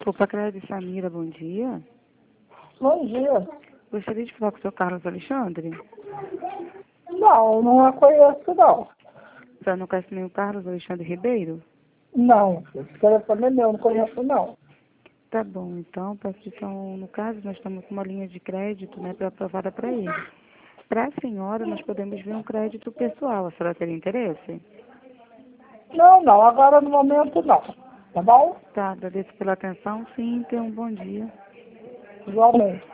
Opa, Crédito Samira, bom dia. Bom dia. Gostaria de falar com o senhor Carlos Alexandre. Não a conheço, não. O senhor não conhece nem o Carlos Alexandre Ribeiro? Não, esse telefone é meu, não conheço, não. Tá bom, então, no caso, nós estamos com uma linha de crédito, né, aprovada para ele. Para a senhora, nós podemos ver um crédito pessoal. A senhora teria interesse? Não, agora no momento não. Tá bom? Tá, agradeço pela atenção. Sim, tenha um bom dia. Igualmente.